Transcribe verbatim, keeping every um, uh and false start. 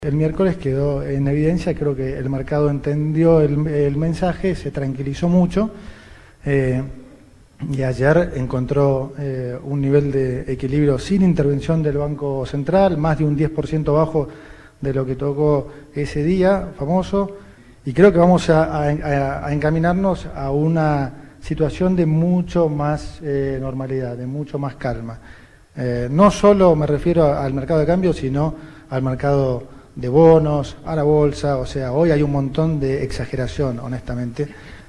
El miércoles quedó en evidencia, creo que el mercado entendió el, el mensaje, se tranquilizó mucho eh, y ayer encontró eh, un nivel de equilibrio sin intervención del Banco Central, más de un diez por ciento bajo de lo que tocó ese día famoso, y creo que vamos a, a, a encaminarnos a una situación de mucho más eh, normalidad, de mucho más calma. Eh, no solo me refiero al mercado de cambio, sino al mercado de bonos, a la bolsa. O sea, hoy hay un montón de exageración, honestamente.